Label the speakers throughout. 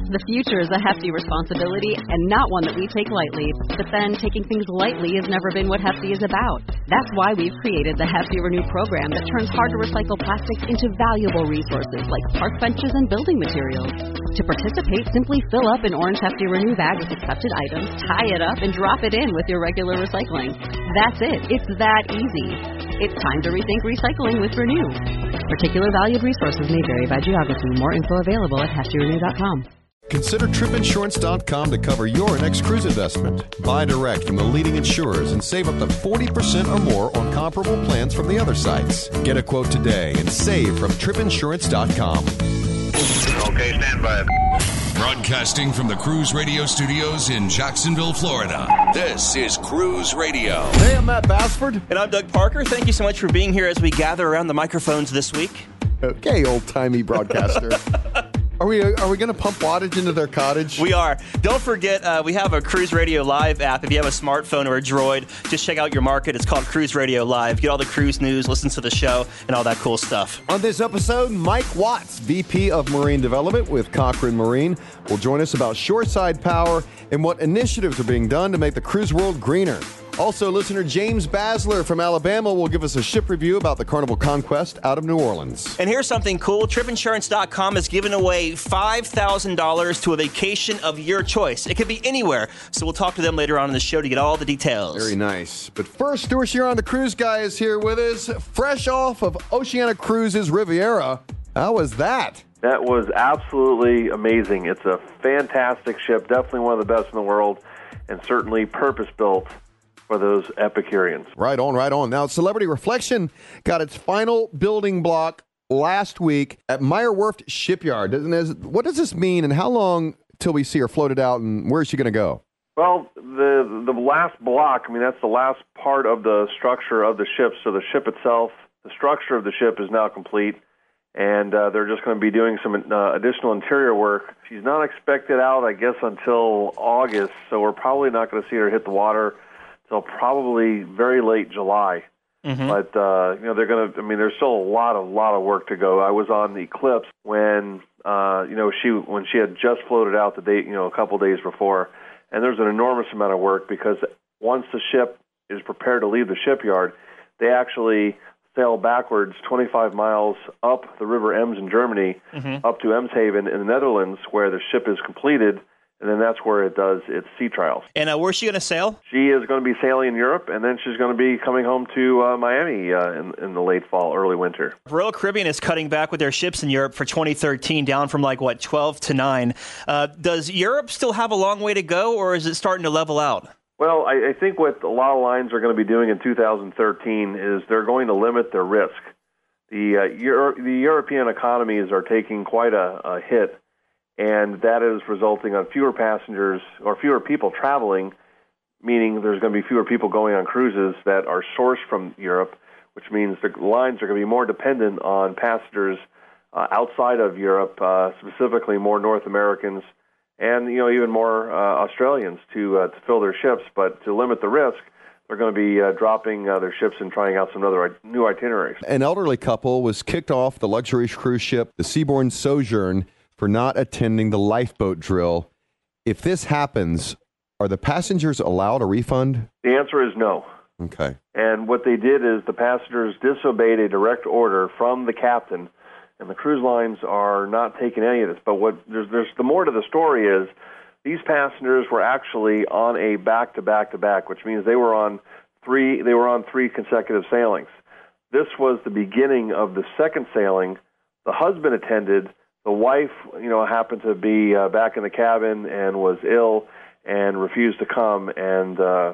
Speaker 1: The future is a hefty responsibility and not one that we take lightly. But then, taking things lightly has never been what Hefty is about. That's why we've created the Hefty Renew program that turns hard-to-recycle plastics into valuable resources like park benches and building materials. To participate, simply fill up an orange Hefty Renew bag with accepted items, tie it up, and drop it in with your regular recycling. That's it. It's that easy. It's time to rethink recycling with Renew. Particular valued resources may vary by geography. More info available at heftyrenew.com.
Speaker 2: Consider tripinsurance.com to cover your next cruise investment. Buy direct from the leading insurers and save up to 40% or more on comparable plans from the other sites. Get a quote today and save from tripinsurance.com.
Speaker 3: Okay, stand by.
Speaker 4: Broadcasting from the Cruise Radio studios in Jacksonville, Florida. This is Cruise Radio.
Speaker 2: Hey, I'm Matt Bassford.
Speaker 5: And I'm Doug Parker. Thank you so much for being here as we gather around the microphones this week.
Speaker 2: Okay, old-timey broadcaster. Are we going to pump wattage into their cottage?
Speaker 5: We are. Don't forget, we have a Cruise Radio Live app. If you have a smartphone or a Droid, just check out your market. It's called Cruise Radio Live. Get all the cruise news, listen to the show, and all that cool stuff.
Speaker 2: On this episode, Mike Watts, VP of Marine Development with Cochrane Marine, will join us about shoreside power and what initiatives are being done to make the cruise world greener. Also, listener James Basler from Alabama will give us a ship review about the Carnival Conquest out of New Orleans.
Speaker 5: And here's something cool. TripInsurance.com is giving away $5,000 to a vacation of your choice. It could be anywhere. So we'll talk to them later on in the show to get all the details.
Speaker 2: Very nice. But first, Stuart Shearon, the cruise guy, is here with us, fresh off of Oceania Cruises Riviera. How was that?
Speaker 6: That was absolutely amazing. It's a fantastic ship, definitely one of the best in the world, and certainly purpose-built for those Epicureans.
Speaker 2: Right on, right on. Now, Celebrity Reflection got its final building block last week at Meyer Werft Shipyard. What does this mean, and how long till we see her floated out, and where is she going to go?
Speaker 6: Well, the last block, that's the last part of the structure of the ship. So the ship itself, the structure of the ship is now complete, and they're just going to be doing some additional interior work. She's not expected out, I guess, until August, so we're probably not going to see her hit the water till probably very late July. Mm-hmm. But they're going to. There's still a lot of work to go. I was on the Eclipse when she had just floated out the day, a couple days before, and there's an enormous amount of work because once the ship is prepared to leave the shipyard, they actually sail backwards 25 miles up the River Ems in Germany, mm-hmm. up to Emshaven in the Netherlands, where the ship is completed. And then that's where it does its sea trials.
Speaker 5: And where's she going to sail?
Speaker 6: She is going to be sailing in Europe, and then she's going to be coming home to Miami in the late fall, early winter.
Speaker 5: Royal Caribbean is cutting back with their ships in Europe for 2013, down from 12 to 9. Does Europe still have a long way to go, or is it starting to level out?
Speaker 6: Well, I think what a lot of lines are going to be doing in 2013 is they're going to limit their risk. The European economies are taking quite a hit, and that is resulting on fewer passengers or fewer people traveling, meaning there's going to be fewer people going on cruises that are sourced from Europe, which means the lines are going to be more dependent on passengers outside of Europe, specifically more North Americans and even more Australians to fill their ships. But to limit the risk, they're going to be dropping their ships and trying out some other new itineraries.
Speaker 2: An elderly couple was kicked off the luxury cruise ship, the Seabourn Sojourn, for not attending the lifeboat drill. If this happens, are the passengers allowed a refund?
Speaker 6: The answer is no.
Speaker 2: Okay. And
Speaker 6: what they did is the passengers disobeyed a direct order from the captain, and the cruise lines are not taking any of this. But there's the more to the story is these passengers were actually on a back-to-back-to-back, which means they were on three consecutive sailings. This was the beginning of the second sailing. The husband attended. The wife, happened to be back in the cabin and was ill and refused to come, and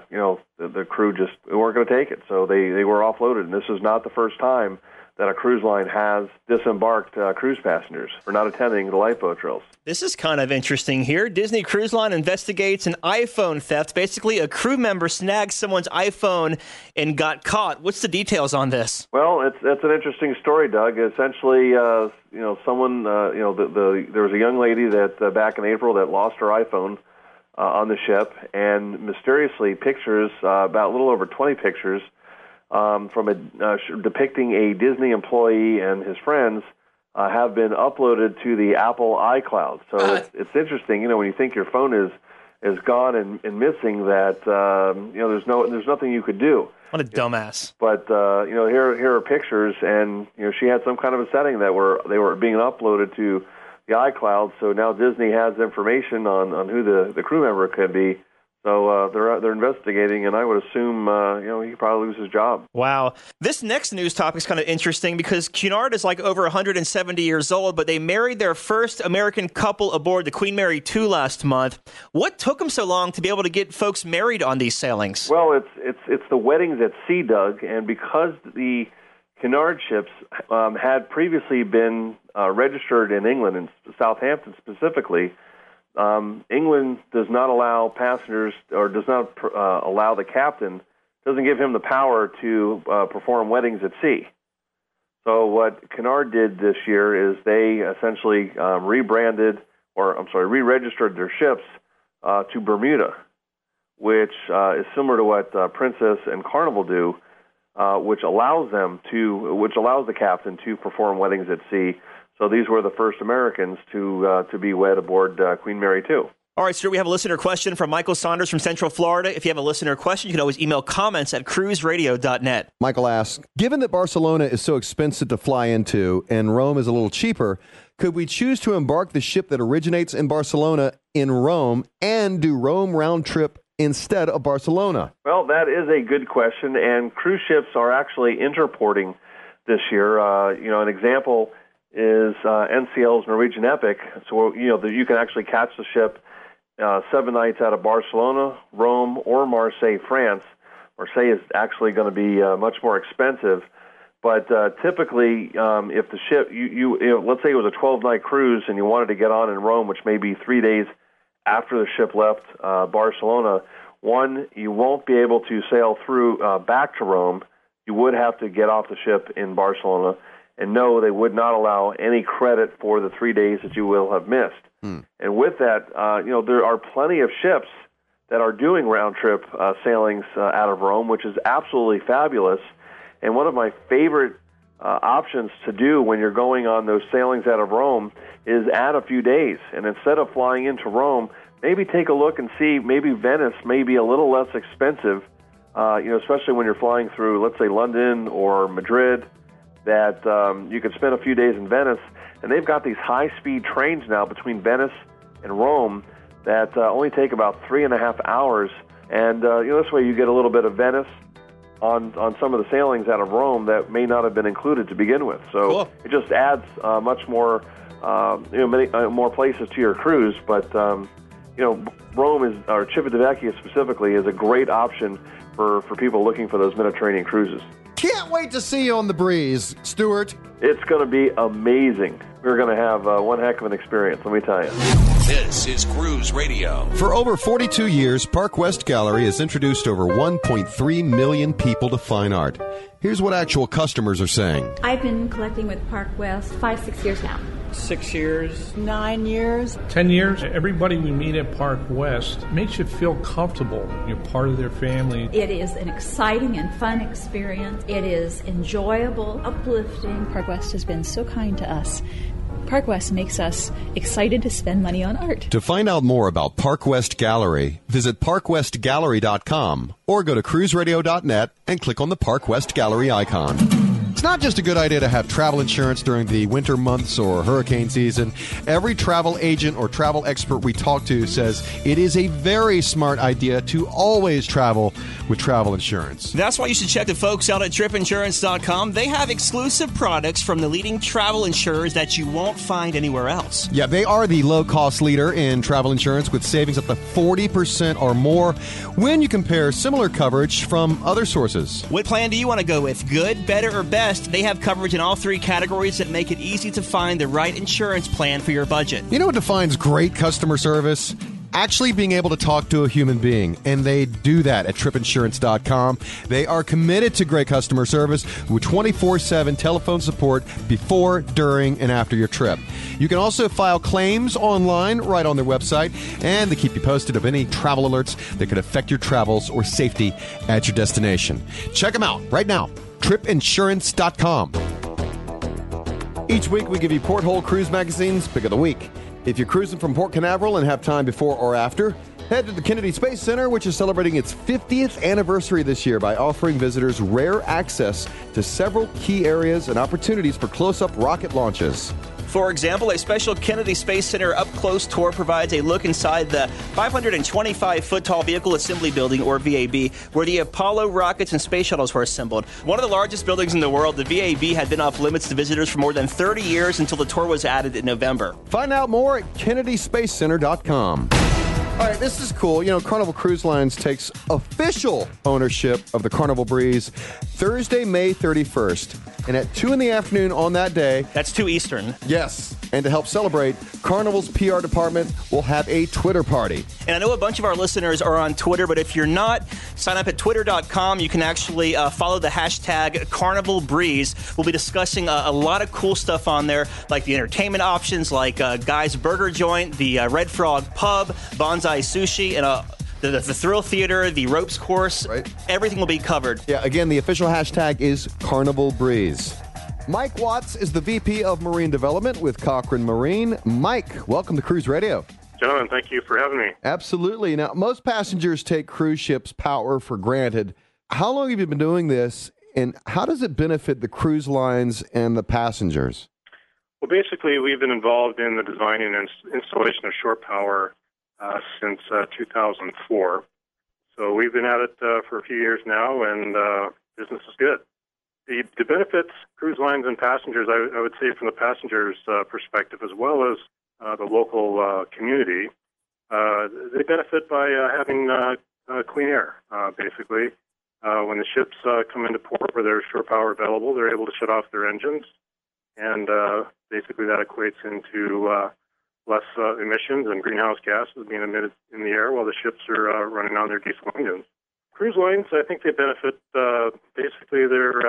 Speaker 6: the crew just weren't going to take it, so they were offloaded. And this is not the first time that a cruise line has disembarked cruise passengers for not attending the lifeboat drills.
Speaker 5: This is kind of interesting here. Disney Cruise Line investigates an iPhone theft. Basically, a crew member snagged someone's iPhone and got caught. What's the details on this?
Speaker 6: Well, it's an interesting story, Doug. Essentially, someone, there was a young lady that back in April that lost her iPhone on the ship, and mysteriously pictures, about a little over 20 pictures, from depicting a Disney employee and his friends have been uploaded to the Apple iCloud. So it's interesting, when you think your phone is gone and missing, that there's nothing you could do.
Speaker 5: What a dumbass!
Speaker 6: But here are pictures, and she had some kind of a setting that they were being uploaded to the iCloud. So now Disney has information on who the crew member could be. So they're investigating, and I would assume he could probably lose his job.
Speaker 5: Wow. This next news topic is kind of interesting because Cunard is like over 170 years old, but they married their first American couple aboard the Queen Mary 2 last month. What took them so long to be able to get folks married on these sailings?
Speaker 6: Well, it's the weddings at sea, Doug, and because the Cunard ships had previously been registered in England, in Southampton specifically. England does not allow passengers, or does not allow the captain, doesn't give him the power to perform weddings at sea. So what Cunard did this year is they essentially re-registered their ships to Bermuda, which is similar to what Princess and Carnival do, which allows the captain to perform weddings at sea. So these were the first Americans to be wed aboard Queen Mary 2.
Speaker 5: All right, Stuart, we have a listener question from Michael Saunders from Central Florida. If you have a listener question, you can always email comments at cruiseradio.net.
Speaker 2: Michael asks, given that Barcelona is so expensive to fly into and Rome is a little cheaper, could we choose to embark the ship that originates in Barcelona in Rome and do Rome round trip instead of Barcelona?
Speaker 6: Well, that is a good question, and cruise ships are actually interporting this year. An example is NCL's Norwegian Epic. So, you can actually catch the ship 7 nights out of Barcelona, Rome, or Marseille, France. Marseille is actually going to be much more expensive. But typically, if the ship, let's say it was a 12-night cruise and you wanted to get on in Rome, which may be 3 days after the ship left Barcelona, one, you won't be able to sail through back to Rome. You would have to get off the ship in Barcelona. And no, they would not allow any credit for the 3 days that you will have missed. And with that, there are plenty of ships that are doing round-trip sailings out of Rome, which is absolutely fabulous. And one of my favorite options to do when you're going on those sailings out of Rome is add a few days. And instead of flying into Rome, maybe take a look and see maybe Venice may be a little less expensive, especially when you're flying through, let's say, London or Madrid, that you could spend a few days in Venice. And they've got these high-speed trains now between Venice and Rome that only take about 3.5 hours. And this way you get a little bit of Venice on some of the sailings out of Rome that may not have been included to begin with. So cool. It just adds much more, many more places to your cruise. But Rome or Civitavecchia specifically is a great option for people looking for those Mediterranean cruises.
Speaker 2: Can't wait to see you on the breeze, Stuart.
Speaker 6: It's going to be amazing. We're going to have one heck of an experience, let me tell you.
Speaker 4: This is Cruise Radio.
Speaker 2: For over 42 years, Park West Gallery has introduced over 1.3 million people to fine art. Here's what actual customers are saying.
Speaker 7: I've been collecting with Park West 5-6 years now.
Speaker 8: 6 years.
Speaker 7: 9 years.
Speaker 9: 10 years. Everybody we meet at Park West makes you feel comfortable. You're part of their family.
Speaker 7: It is an exciting and fun experience. It is enjoyable, uplifting.
Speaker 10: Park West has been so kind to us. Park West makes us excited to spend money on art.
Speaker 2: To find out more about Park West Gallery, visit parkwestgallery.com or go to cruiseradio.net and click on the Park West Gallery icon. It's not just a good idea to have travel insurance during the winter months or hurricane season. Every travel agent or travel expert we talk to says it is a very smart idea to always travel with travel insurance.
Speaker 5: That's why you should check the folks out at tripinsurance.com. They have exclusive products from the leading travel insurers that you won't find anywhere else.
Speaker 2: Yeah, they are the low-cost leader in travel insurance with savings up to 40% or more when you compare similar coverage from other sources.
Speaker 5: What plan do you want to go with? Good, better, or best? They have coverage in all three categories that make it easy to find the right insurance plan for your budget.
Speaker 2: You know what defines great customer service? Actually being able to talk to a human being, and they do that at tripinsurance.com. They are committed to great customer service with 24/7 telephone support before, during, and after your trip. You can also file claims online right on their website, and they keep you posted of any travel alerts that could affect your travels or safety at your destination. Check them out right now, tripinsurance.com. Each week, we give you Porthole Cruise Magazine's Pick of the Week. If you're cruising from Port Canaveral and have time before or after, head to the Kennedy Space Center, which is celebrating its 50th anniversary this year by offering visitors rare access to several key areas and opportunities for close-up rocket launches.
Speaker 5: For example, a special Kennedy Space Center up-close tour provides a look inside the 525-foot-tall Vehicle Assembly Building, or VAB, where the Apollo rockets and space shuttles were assembled. One of the largest buildings in the world, the VAB had been off limits to visitors for more than 30 years until the tour was added in November.
Speaker 2: Find out more at KennedySpaceCenter.com. All right, this is cool. You know, Carnival Cruise Lines takes official ownership of the Carnival Breeze Thursday, May 31st. And at 2 in the afternoon on that day...
Speaker 5: That's 2 Eastern.
Speaker 2: Yes. And to help celebrate, Carnival's PR department will have a Twitter party.
Speaker 5: And I know a bunch of our listeners are on Twitter, but if you're not, sign up at twitter.com. You can actually follow the hashtag Carnival Breeze. We'll be discussing a lot of cool stuff on there, like the entertainment options, like Guy's Burger Joint, the Red Frog Pub, Bonsai Sushi, and the Thrill Theater, the Ropes Course.
Speaker 2: Right.
Speaker 5: Everything will be covered.
Speaker 2: Yeah, again, the official hashtag is Carnival Breeze. Mike Watts is the VP of Marine Development with Cochrane Marine. Mike, welcome to Cruise Radio.
Speaker 8: Gentlemen, thank you for having me.
Speaker 2: Absolutely. Now, most passengers take cruise ships' power for granted. How long have you been doing this, and how does it benefit the cruise lines and the passengers?
Speaker 8: Well, basically, we've been involved in the design and installation of shore power since 2004. So we've been at it for a few years now, and business is good. The benefits, cruise lines and passengers, I would say from the passengers' perspective, as well as the local community, they benefit by having clean air, basically. When the ships come into port where there's shore power available, they're able to shut off their engines, and basically that equates into less emissions and greenhouse gases being emitted in the air while the ships are running on their diesel engines. Cruise lines, I think they benefit. Basically, they're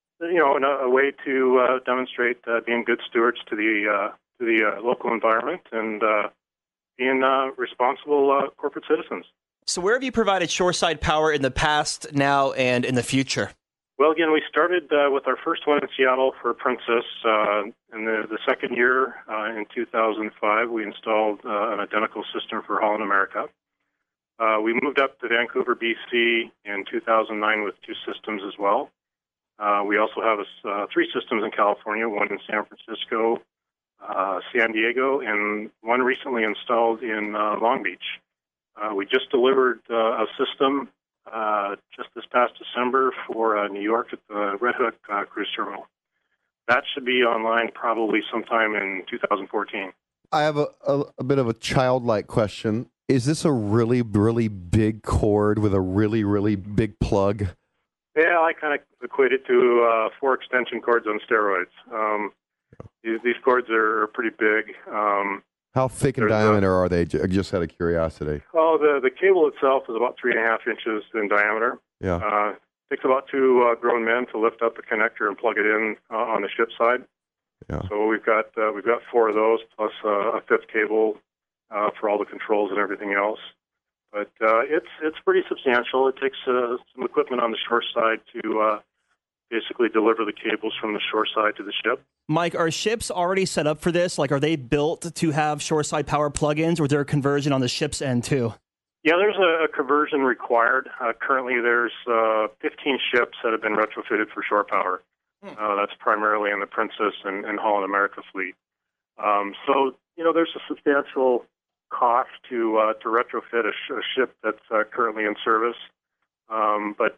Speaker 8: a way to demonstrate being good stewards to the local environment and being responsible corporate citizens.
Speaker 5: So, where have you provided shoreside power in the past, now, and in the future?
Speaker 8: Well, again, we started with our first one in Seattle for Princess. In the second year, in 2005, we installed an identical system for Holland America. We moved up to Vancouver, BC in 2009 with 2 systems as well. We also have 3 systems in California, one in San Francisco, San Diego, and one recently installed in Long Beach. We just delivered a system just this past December for New York at the Red Hook Cruise Terminal. That should be online probably sometime in 2014.
Speaker 2: I have a bit of a childlike question. Is this a really, really big cord with a really, really big plug?
Speaker 8: Yeah, I kind of equate it to 4 extension cords on steroids. These cords are pretty big.
Speaker 2: How thick in diameter are they, just out of curiosity?
Speaker 8: Oh, the cable itself is about 3.5 inches in diameter.
Speaker 2: Yeah.
Speaker 8: Takes about 2 grown men to lift up the connector and plug it in on the ship side.
Speaker 2: Yeah.
Speaker 8: So we've got 4 of those plus a 5th cable for all the controls and everything else. But it's pretty substantial. It takes some equipment on the shore side to basically deliver the cables from the shore side to the ship.
Speaker 5: Mike, are ships already set up for this? Like, are they built to have shoreside power plug-ins, or is there a conversion on the ship's end too?
Speaker 8: Yeah, there's a conversion required. Currently, there's 15 ships that have been retrofitted for shore power. That's primarily in the Princess and Holland America fleet. So, there's a substantial cost to retrofit a ship that's currently in service. But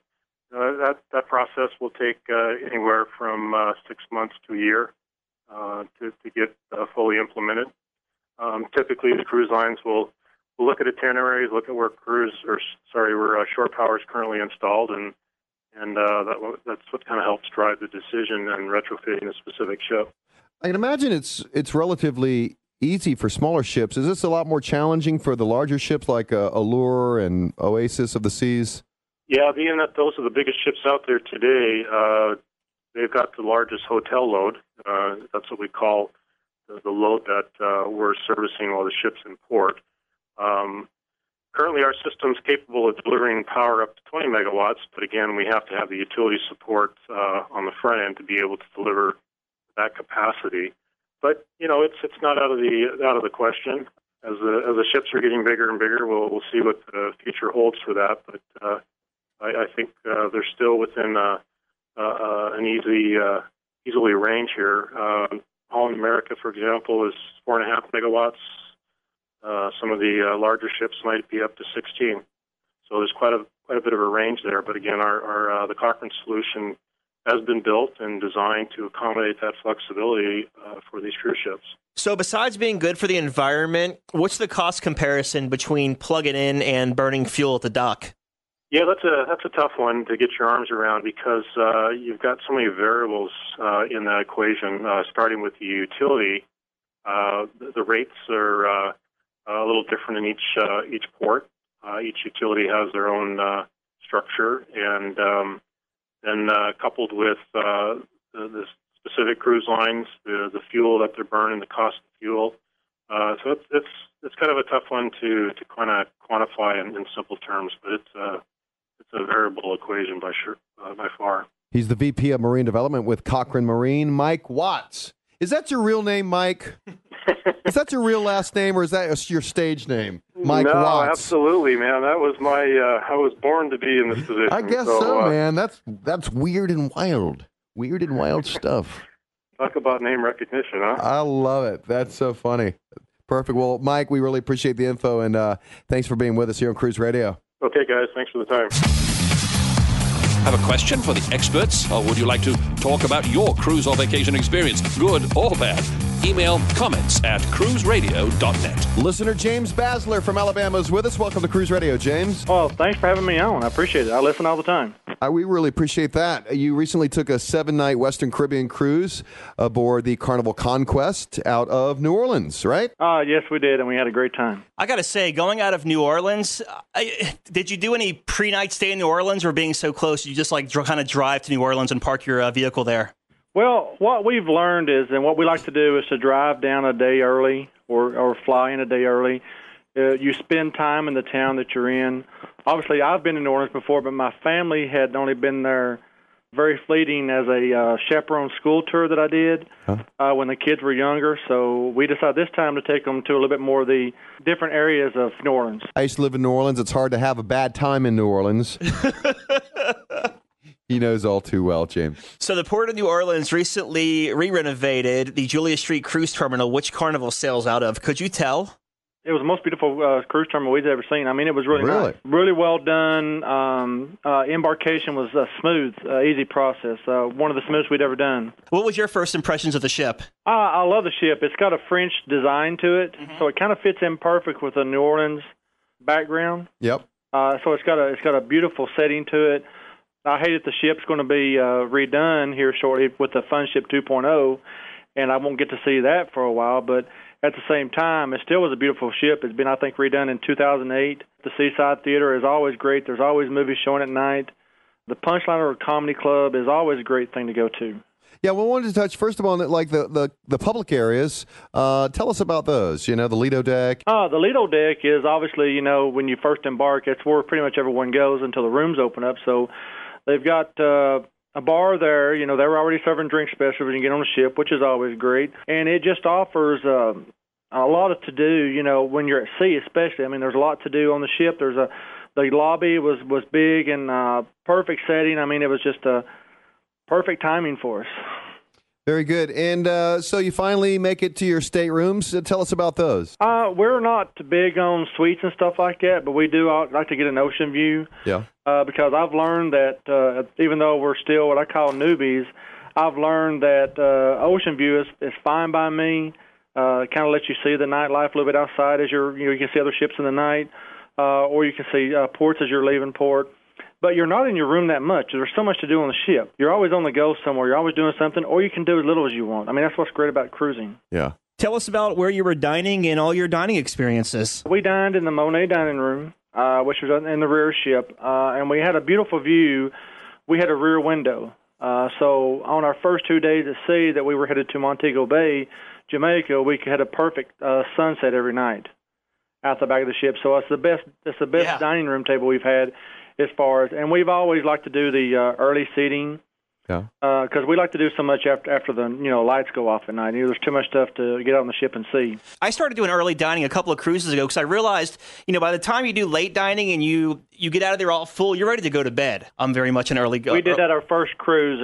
Speaker 8: that process will take anywhere from 6 months to a year to get fully implemented. Typically, the cruise lines will look at itineraries, look at where shore power is currently installed, and that's what kind of helps drive the decision in retrofitting a specific ship.
Speaker 2: I can imagine it's relatively easy for smaller ships. Is this a lot more challenging for the larger ships like Allure and Oasis of the Seas? Yeah,
Speaker 8: being that those are the biggest ships out there today, they've got the largest hotel load. That's what we call the load that we're servicing while the ship's in port. Currently, our system's capable of delivering power up to 20 megawatts, but again, we have to have the utility support on the front end to be able to deliver that capacity. But it's not out of the question. As the ships are getting bigger and bigger, we'll see what the future holds for that. But I think they're still within an easily range here. Holland America, for example, is 4.5 megawatts. Some of the larger ships might be up to 16. So there's quite a bit of a range there. But again, our the Cochrane solution has been built and designed to accommodate that flexibility for these cruise ships.
Speaker 5: So besides being good for the environment, what's the cost comparison between plugging in and burning fuel at the dock?
Speaker 8: Yeah, that's a tough one to get your arms around because you've got so many variables in that equation. Starting with the utility, the rates are a little different in each port. Each utility has their own structure, and then coupled with the specific cruise lines, the fuel that they're burning, the cost of fuel. So it's kind of a tough one to kind of quantify in simple terms, but it's a variable equation by far.
Speaker 2: He's the VP of Marine Development with Cochrane Marine, Mike Watts. Is that your real name, Mike? Is that your real last name, or is that your stage name, Mike
Speaker 8: No,
Speaker 2: Watts?
Speaker 8: Absolutely, man. That was my. I was born to be in this position.
Speaker 2: I guess so, man. That's weird and wild. Weird and wild stuff.
Speaker 8: Talk about name recognition, huh?
Speaker 2: I love it. That's so funny. Perfect. Well, Mike, we really appreciate the info, and thanks for being with us here on Cruise Radio.
Speaker 8: Okay, guys. Thanks for the time.
Speaker 11: Have a question for the experts? Or would you like to talk about your cruise or vacation experience, good or bad? Email comments@cruiseradio.net.
Speaker 2: Listener James Basler from Alabama is with us. Welcome to Cruise Radio, James.
Speaker 12: Well, thanks for having me on. I appreciate it. I listen all the time.
Speaker 2: We really appreciate that. You recently took a 7-night Western Caribbean cruise aboard the Carnival Conquest out of New Orleans, right?
Speaker 12: Yes, we did, and we had a great time.
Speaker 5: I got to say, going out of New Orleans, did you do any pre-night stay in New Orleans, or being so close, you just kind of drive to New Orleans and park your vehicle there?
Speaker 12: Well, what we've learned is, and what we like to do is to drive down a day early or fly in a day early. You spend time in the town that you're in. Obviously, I've been in New Orleans before, but my family had only been there very fleeting as a chaperone school tour that I did when the kids were younger. So we decided this time to take them to a little bit more of the different areas of New Orleans.
Speaker 2: I used to live in New Orleans. It's hard to have a bad time in New Orleans. He knows all too well, James.
Speaker 5: So the Port of New Orleans recently re-renovated the Julia Street Cruise Terminal, which Carnival sails out of. Could you tell?
Speaker 12: It was the most beautiful cruise terminal we've ever seen. I mean, it was really nice. Really well done. Embarkation was smooth, easy process. One of the smoothest we'd ever done.
Speaker 5: What was your first impressions of the ship?
Speaker 12: I love the ship. It's got a French design to it, so it kind of fits in perfect with the New Orleans background.
Speaker 2: Yep.
Speaker 12: So it's got a beautiful setting to it. I hate that the ship's going to be redone here shortly with the Fun Ship 2.0, and I won't get to see that for a while, but at the same time, it still was a beautiful ship. It's been, I think, redone in 2008. The Seaside Theater is always great. There's always movies showing at night. The Punchliner Comedy Club is always a great thing to go to.
Speaker 2: Yeah, we wanted to touch, first of all, on the public areas. Tell us about those, the Lido deck.
Speaker 12: The Lido deck is obviously, when you first embark, it's where pretty much everyone goes until the rooms open up. So they've got a bar there. They're already serving drink specials when you get on the ship, which is always great. And it just offers a lot to do, when you're at sea especially. I mean, there's a lot to do on the ship. The lobby was big and perfect setting. I mean, it was just a perfect timing for us.
Speaker 2: Very good. And so you finally make it to your staterooms. Tell us about those.
Speaker 12: We're not big on suites and stuff like that, but we do like to get an ocean view.
Speaker 2: Yeah.
Speaker 12: Because I've learned that even though we're still what I call newbies, I've learned that ocean view is fine by me. Kind of lets you see the nightlife a little bit outside as you can see other ships in the night, or you can see ports as you're leaving port. But you're not in your room that much. There's so much to do on the ship. You're always on the go somewhere. You're always doing something, or you can do as little as you want. I mean, that's what's great about cruising.
Speaker 2: Yeah.
Speaker 5: Tell us about where you were dining and all your dining experiences.
Speaker 12: We dined in the Monet dining room, which was in the rear ship, and we had a beautiful view. We had a rear window. So on our first 2 days at sea that we were headed to Montego Bay, Jamaica, we had a perfect sunset every night out the back of the ship. So it's the best dining room table we've had. As far as, and we've always liked to do the early seating
Speaker 2: Yeah.
Speaker 12: Because we like to do so much after the lights go off at night. There's too much stuff to get on the ship and see.
Speaker 5: I started doing early dining a couple of cruises ago because I realized, by the time you do late dining and you get out of there all full, you're ready to go to bed. I'm very much an early go.
Speaker 12: We did that our first cruise,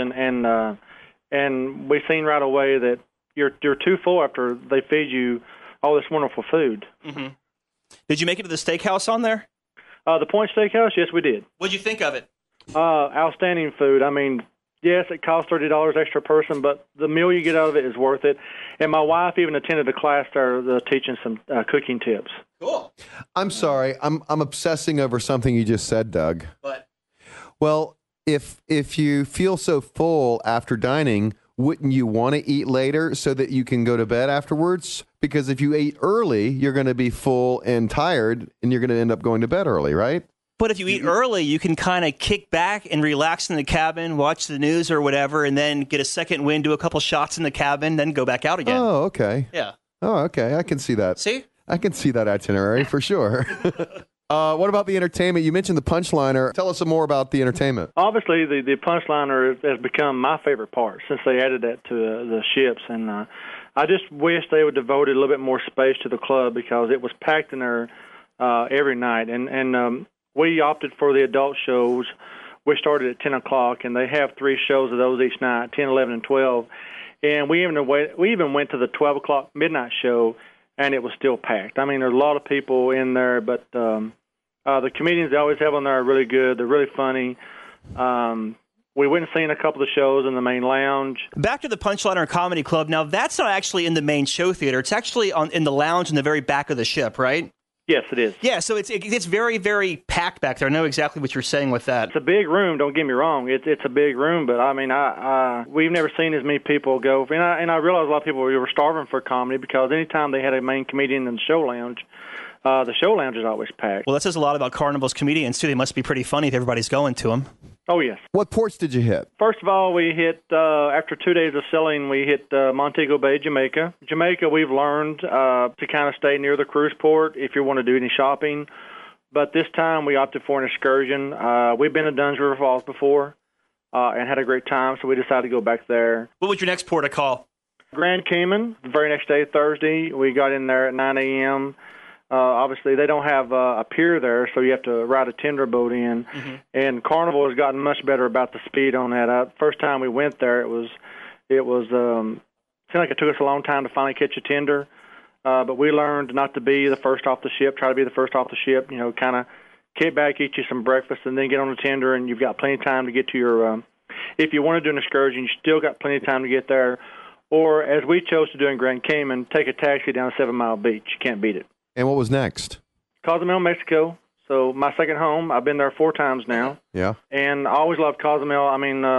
Speaker 12: and we seen right away that you're too full after they feed you all this wonderful food.
Speaker 5: Mm-hmm. Did you make it to the steakhouse on there?
Speaker 12: The Point Steakhouse, yes, we did.
Speaker 5: What'd you think of it?
Speaker 12: Outstanding food. I mean, yes, it costs $30 extra person, but the meal you get out of it is worth it. And my wife even attended a class there teaching some cooking tips.
Speaker 5: Cool.
Speaker 2: I'm sorry. I'm obsessing over something you just said, Doug.
Speaker 5: What?
Speaker 2: Well, if you feel so full after dining, wouldn't you want to eat later so that you can go to bed afterwards? Because if you eat early, you're going to be full and tired, and you're going to end up going to bed early, right?
Speaker 5: But if you eat early, you can kind of kick back and relax in the cabin, watch the news or whatever, and then get a second wind, do a couple shots in the cabin, then go back out again.
Speaker 2: Oh, okay.
Speaker 5: Yeah.
Speaker 2: Oh, okay. I can see that.
Speaker 5: See?
Speaker 2: I can see that itinerary for sure. What about the entertainment? You mentioned the Punchliner. Tell us some more about the entertainment.
Speaker 12: Obviously, the Punchliner has become my favorite part since they added that to the ships. And I just wish they would devote a little bit more space to the club because it was packed in there every night. And we opted for the adult shows. We started at 10 o'clock, and they have 3 shows of those each night, 10, 11, and 12. And we even went to the 12 o'clock midnight show, and it was still packed. I mean, there's a lot of people in there, but the comedians they always have on there are really good. They're really funny. We went and seen a couple of shows in the main lounge.
Speaker 5: Back to the Punchliner Comedy Club. Now, that's not actually in the main show theater. It's actually in the lounge in the very back of the ship, right?
Speaker 12: Yes, it is.
Speaker 5: Yeah, so it's very, very packed back there. I know exactly what you're saying with that.
Speaker 12: It's a big room. Don't get me wrong. It's a big room, but I mean, we've never seen as many people go. And I realize a lot of people were starving for comedy because anytime they had a main comedian in the show lounge is always packed.
Speaker 5: Well, that says a lot about Carnival's comedians too. They must be pretty funny if everybody's going to them.
Speaker 12: Oh, yes.
Speaker 2: What ports did you hit?
Speaker 12: First of all, we hit, after 2 days of selling, we hit Montego Bay, Jamaica. Jamaica, we've learned to kind of stay near the cruise port if you want to do any shopping. But this time we opted for an excursion. We've been to Dunn's River Falls before and had a great time, so we decided to go back there.
Speaker 5: What was your next port of call?
Speaker 12: Grand Cayman. The very next day, Thursday, we got in there at 9 a.m., obviously, they don't have a pier there, so you have to ride a tender boat in. Mm-hmm. And Carnival has gotten much better about the speed on that. First time we went there, it seemed like it took us a long time to finally catch a tender. But we learned not to be the first off the ship. Try to be the first off the ship. Kind of kick back, eat you some breakfast, and then get on the tender. And you've got plenty of time to get to your. If you want to do an excursion, you still got plenty of time to get there. Or as we chose to do in Grand Cayman, take a taxi down 7 Mile Beach. You can't beat it.
Speaker 2: And what was next?
Speaker 12: Cozumel, Mexico. So my second home. I've been there 4 times now.
Speaker 2: Yeah.
Speaker 12: And I always loved Cozumel. I mean,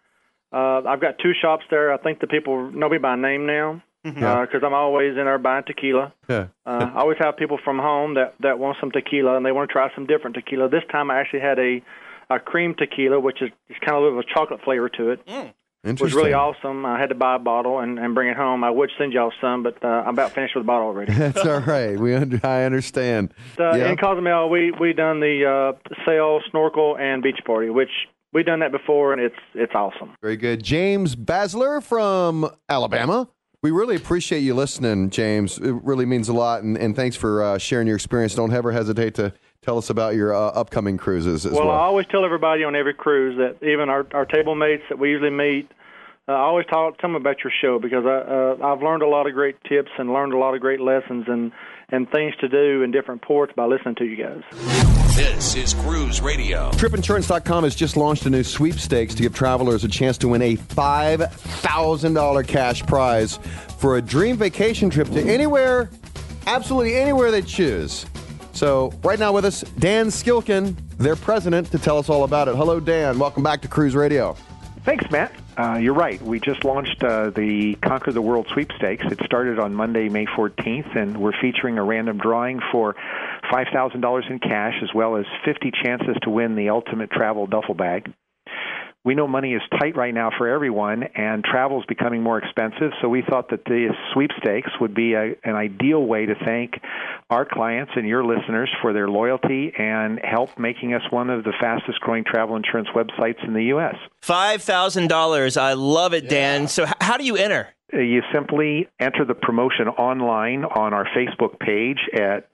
Speaker 12: I've got 2 shops there. I think the people know me by name now because I'm always in there buying tequila. Yeah. I always have people from home that want some tequila, and they want to try some different tequila. This time I actually had a cream tequila, which is kind of a little bit of chocolate flavor to it. It was really awesome. I had to buy a bottle and bring it home. I would send y'all some, but I'm about finished with the bottle already.
Speaker 2: That's all right. I understand.
Speaker 12: In Cozumel, we done the sail, snorkel, and beach party, which we've done that before, and it's awesome.
Speaker 2: Very good. James Basler from Alabama. We really appreciate you listening, James. It really means a lot, and thanks for sharing your experience. Don't ever hesitate to tell us about your upcoming cruises as well.
Speaker 12: Well, I always tell everybody on every cruise that even our table mates that we usually meet, I always tell them about your show because I've learned a lot of great tips and learned a lot of great lessons and things to do in different ports by listening to you guys.
Speaker 4: This is Cruise Radio.
Speaker 2: TripInsurance.com has just launched a new sweepstakes to give travelers a chance to win a $5,000 cash prize for a dream vacation trip to anywhere, absolutely anywhere they choose. So right now with us, Dan Skilkin, their president, to tell us all about it. Hello, Dan. Welcome back to Cruise Radio.
Speaker 13: Thanks, Matt. You're right. We just launched the Conquer the World sweepstakes. It started on Monday, May 14th, and we're featuring a random drawing for $5,000 in cash as well as 50 chances to win the ultimate travel duffel bag. we know money is tight right now for everyone, and travel is becoming more expensive. So we thought that the sweepstakes would be an ideal way to thank our clients and your listeners for their loyalty and help making us one of the fastest growing travel insurance websites in the U.S.
Speaker 5: $5,000. I love it, Dan. So how do you enter?
Speaker 13: You simply enter the promotion online on our Facebook page at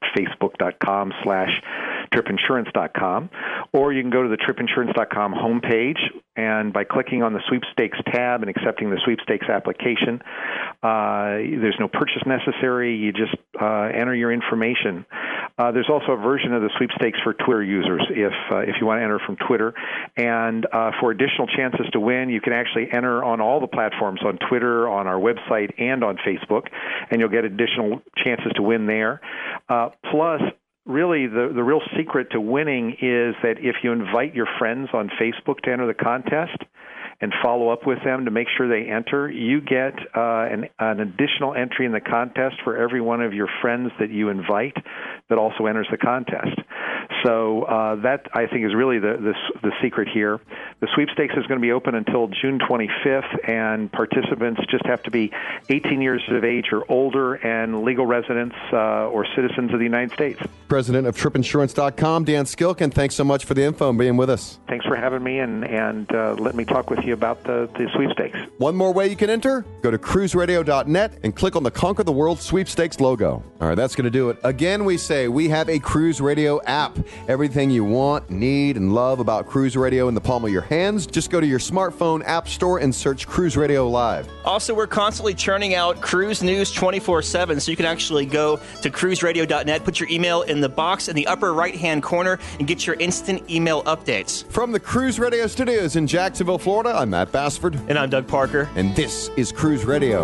Speaker 13: facebook.com/tripinsurance.com, or you can go to the tripinsurance.com homepage, and by clicking on the sweepstakes tab and accepting the sweepstakes application, there's no purchase necessary. You just enter your information. There's also a version of the sweepstakes for Twitter users if you want to enter from Twitter. And for additional chances to win, you can actually enter on all the platforms, on Twitter, on our website, and on Facebook, and you'll get additional chances to win there. Plus, really, the real secret to winning is that if you invite your friends on Facebook to enter the contest and follow up with them to make sure they enter, you get an additional entry in the contest for every one of your friends that you invite that also enters the contest. So that, I think, is really the secret here. The sweepstakes is going to be open until June 25th, and participants just have to be 18 years of age or older and legal residents or citizens of the United States.
Speaker 2: President of TripInsurance.com, Dan Skilkin, thanks so much for the info and being with us.
Speaker 13: Thanks for having me, and let me talk with you about the sweepstakes.
Speaker 2: One more way you can enter, go to cruiseradio.net and click on the Conquer the World Sweepstakes logo. All right, that's going to do it. Again, we say we have a Cruise Radio app. Everything you want, need, and love about Cruise Radio in the palm of your hands. Just go to your smartphone app store and search Cruise Radio Live.
Speaker 5: Also, we're constantly churning out cruise news 24/7, so you can actually go to cruiseradio.net, put your email in the box in the upper right-hand corner, and get your instant email updates.
Speaker 2: From the Cruise Radio studios in Jacksonville, Florida, I'm Matt Bassford.
Speaker 5: And I'm Doug Parker.
Speaker 2: And this is Cruise Radio.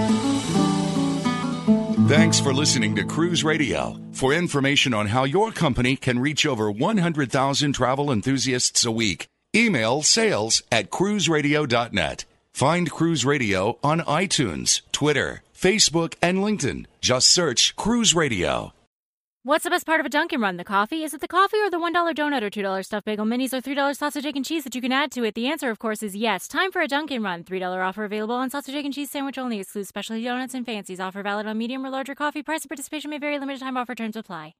Speaker 4: Thanks for listening to Cruise Radio. For information on how your company can reach over 100,000 travel enthusiasts a week, email sales@cruiseradio.net. Find Cruise Radio on iTunes, Twitter, Facebook, and LinkedIn. Just search Cruise Radio.
Speaker 14: What's the best part of a Dunkin' Run? The coffee? Is it the coffee or the $1 donut or $2 stuffed bagel minis or $3 sausage, egg, and cheese that you can add to it? The answer, of course, is yes. Time for a Dunkin' Run. $3 offer available on sausage, egg, and cheese sandwich only. Excludes specialty donuts and fancies. Offer valid on medium or larger coffee. Price and participation may vary. Limited time offer. Terms apply.